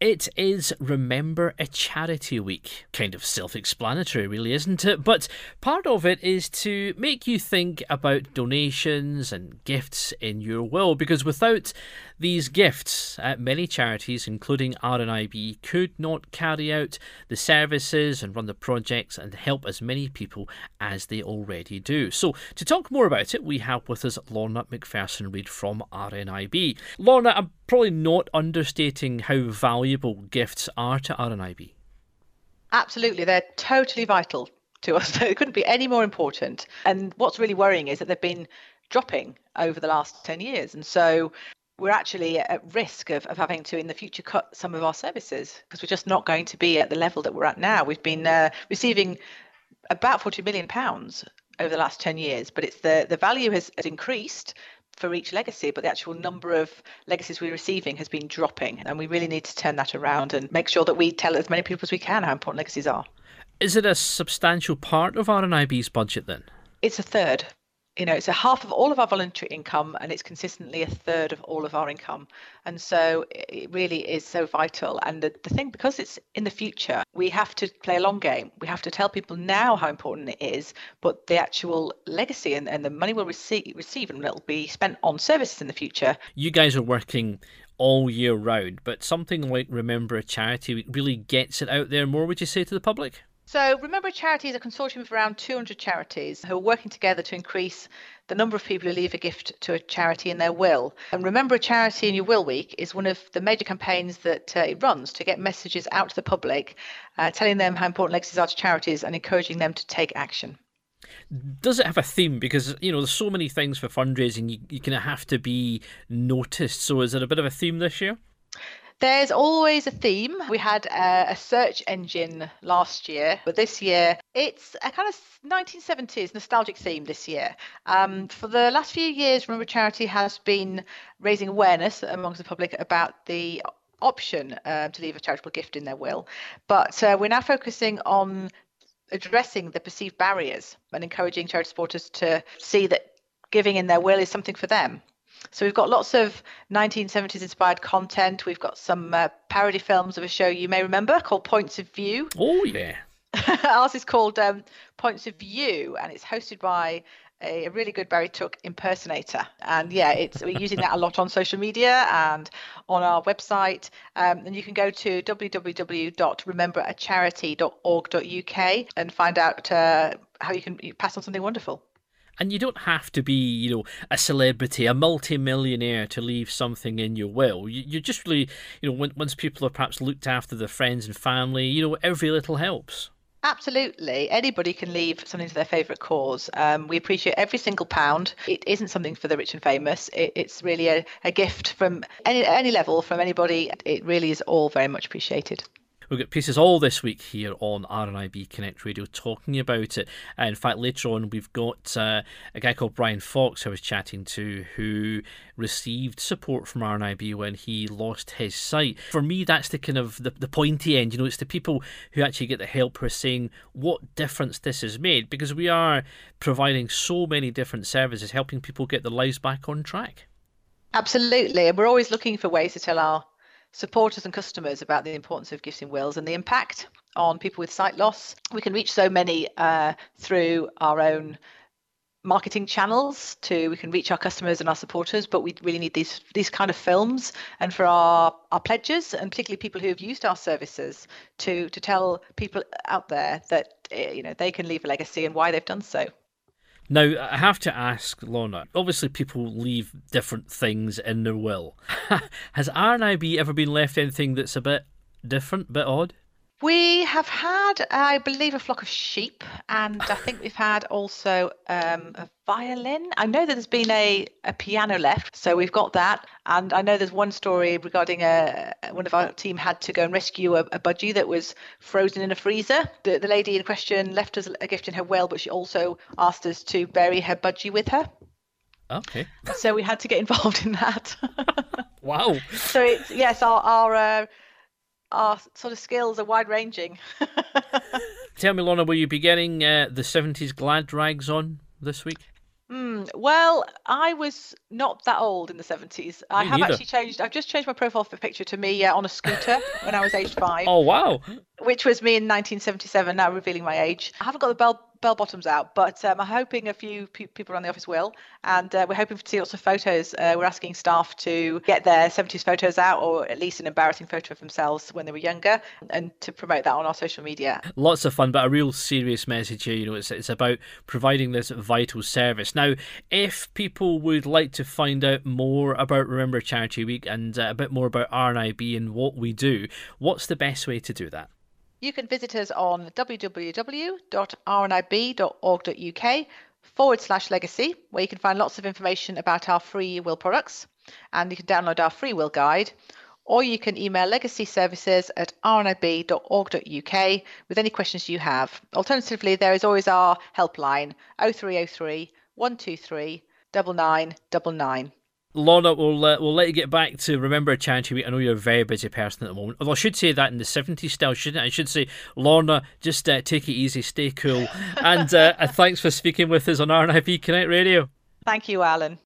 It is Remember a Charity Week. Kind of self-explanatory, really, isn't it? But part of it is to make you think about donations and gifts in your will, because without these gifts, many charities, including RNIB, could not carry out the services and run the projects and help as many people as they already do. So, to talk more about it, we have with us Lorna McPherson-Reid from RNIB. Lorna, I'm probably not understating how valuable gifts are to RNIB. Absolutely, they're totally vital to us. It couldn't be any more important. And what's really worrying is that they've been dropping over the last 10 years. And so we're actually at risk of having to in the future cut some of our services because we're just not going to be at the level that we're at now. We've been receiving about £40 million over the last 10 years, but it's the value has increased for each legacy, but the actual number of legacies we're receiving has been dropping, and we really need to turn that around and make sure that we tell as many people as we can how important legacies are. Is it a substantial part of RNIB's budget then? It's a third. It's a half of all of our voluntary income, and it's consistently a third of all of our income. And so it really is so vital. And the thing, because it's in the future, we have to play a long game. We have to tell people now how important it is, but the actual legacy and the money we'll receive and it'll be spent on services in the future. You guys are working all year round, but something like Remember a Charity Week really gets it out there more, would you say, to the public? So Remember a Charity is a consortium of around 200 charities who are working together to increase the number of people who leave a gift to a charity in their will. And Remember a Charity in Your Will Week is one of the major campaigns that it runs to get messages out to the public, telling them how important legacies are to charities and encouraging them to take action. Does it have a theme? Because, there's so many things for fundraising, you kind of have to be noticed. So is it a bit of a theme this year? There's always a theme. We had a search engine last year, but this year it's a kind of 1970s nostalgic theme this year. For the last few years, Remember Charity has been raising awareness amongst the public about the option to leave a charitable gift in their will. But we're now focusing on addressing the perceived barriers and encouraging charity supporters to see that giving in their will is something for them. So we've got lots of 1970s inspired content. We've got some parody films of a show you may remember called Points of View. Oh, yeah. Ours is called Points of View, and it's hosted by a really good Barry Took impersonator. And yeah, we're using that a lot on social media and on our website. And you can go to www.rememberacharity.org.uk and find out how you can pass on something wonderful. And you don't have to be, a celebrity, a multi-millionaire to leave something in your will. You just really, once people are perhaps looked after their friends and family, every little helps. Absolutely. Anybody can leave something to their favourite cause. We appreciate every single pound. It isn't something for the rich and famous. It's really a gift from any level, from anybody. It really is all very much appreciated. We've got pieces all this week here on RNIB Connect Radio talking about it. In fact, later on, we've got a guy called Brian Fox I was chatting to who received support from RNIB when he lost his sight. For me, that's the kind of the pointy end. It's the people who actually get the help who are saying what difference this has made, because we are providing so many different services, helping people get their lives back on track. Absolutely. And we're always looking for ways to tell our supporters and customers about the importance of gifts in wills and the impact on people with sight loss. We can reach so many through our own marketing channels. We can reach our customers and our supporters, but we really need these kind of films, and for our pledges, and particularly people who have used our services, to tell people out there that they can leave a legacy and why they've done so. Now, I have to ask, Lorna, obviously people leave different things in their will. Has RNIB ever been left anything that's a bit different, a bit odd? We have had, I believe, a flock of sheep, and I think we've had also a violin. I know that there's been a piano left, so we've got that. And I know there's one story regarding one of our team had to go and rescue a budgie that was frozen in a freezer. The lady in question left us a gift in her will, but she also asked us to bury her budgie with her. Okay. So we had to get involved in that. Wow. So it's, yes, our sort of skills are wide-ranging. Tell me, Lorna, will you be getting the 70s glad rags on this week? Well, I was not that old in the 70s. I Me have neither. actually changed, I've just changed my profile picture to me on a scooter when I was aged 5, Oh, wow. which was me in 1977, now revealing my age. I haven't got the bell bottoms out, but I'm hoping a few people around the office will. And we're hoping to see lots of photos. We're asking staff to get their 70s photos out, or at least an embarrassing photo of themselves when they were younger, and to promote that on our social media. Lots of fun, but a real serious message here. It's about providing this vital service. Now, if people would like to find out more about Remember Charity Week and a bit more about RNIB and what we do, what's the best way to do that? You can visit us on www.rnib.org.uk/legacy, where you can find lots of information about our free will products, and you can download our free will guide, or you can email legacyservices@rnib.org.uk with any questions you have. Alternatively, there is always our helpline 0303 123 9999. Lorna, we'll let you get back to Remember Charity Week. I know you're a very busy person at the moment. Although I should say that in the 70s style, shouldn't I? I should say, Lorna, just take it easy, stay cool. And thanks for speaking with us on RNIB Connect Radio. Thank you, Alan.